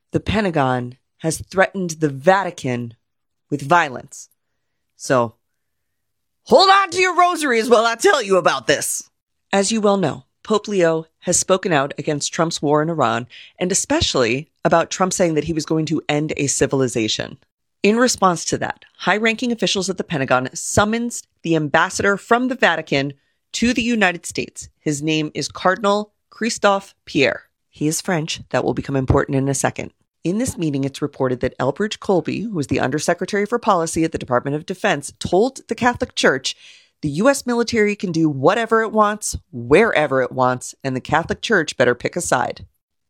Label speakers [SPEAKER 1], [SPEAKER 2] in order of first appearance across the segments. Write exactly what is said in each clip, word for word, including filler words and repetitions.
[SPEAKER 1] the Pentagon has threatened the Vatican with violence. So, hold on to your rosaries while I tell you about this. As you well know, Pope Leo has spoken out against Trump's war in Iran, and especially about Trump saying that he was going to end a civilization. In response to that, high-ranking officials at the Pentagon summoned the ambassador from the Vatican to the United States. His name is Cardinal Christophe Pierre. He is French. That will become important in a second. In this meeting, it's reported that Elbridge Colby, who was the Undersecretary for Policy at the Department of Defense, told the Catholic Church the U S military can do whatever it wants, wherever it wants, and the Catholic Church better pick a side.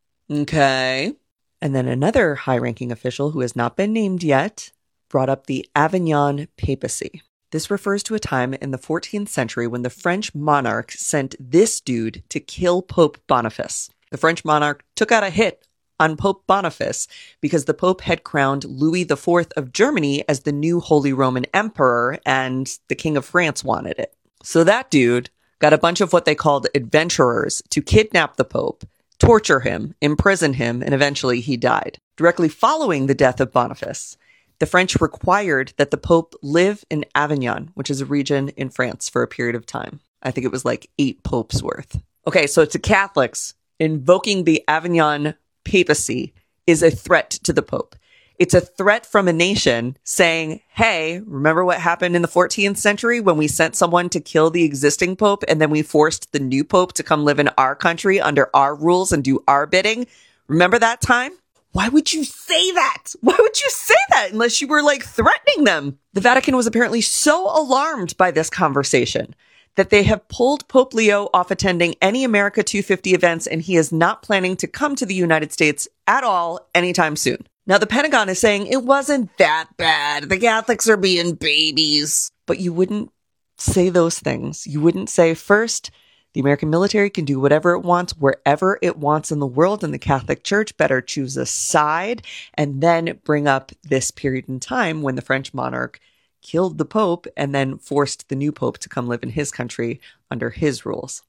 [SPEAKER 1] Okay. And then another high-ranking official who has not been named yet brought up the Avignon Papacy. This refers to a time in the fourteenth century when the French monarch sent this dude to kill Pope Boniface. The French monarch took out a hit on Pope Boniface because the Pope had crowned Louis the Fourth of Germany as the new Holy Roman Emperor, and the King of France wanted it. So that dude got a bunch of what they called adventurers to kidnap the Pope, torture him, imprison him, and eventually he died. Directly following the death of Boniface, the French required that the Pope live in Avignon, which is a region in France, for a period of time. I think it was like eight popes worth. Okay, so to Catholics, invoking the Avignon Papacy is a threat to the Pope. It's a threat from a nation saying, hey, remember what happened in the fourteenth century when we sent someone to kill the existing Pope and then we forced the new Pope to come live in our country under our rules and do our bidding? Remember that time? Why would you say that? Why would you say that unless you were like threatening them? The Vatican was apparently so alarmed by this conversation that they have pulled Pope Leo off attending any America two fifty events, and he is not planning to come to the United States at all anytime soon. Now, the Pentagon is saying it wasn't that bad. The Catholics are being babies. But you wouldn't say those things. You wouldn't say, first, the American military can do whatever it wants, wherever it wants in the world, and the Catholic Church better choose a side, and then bring up this period in time when the French monarch killed the Pope and then forced the new Pope to come live in his country under his rules.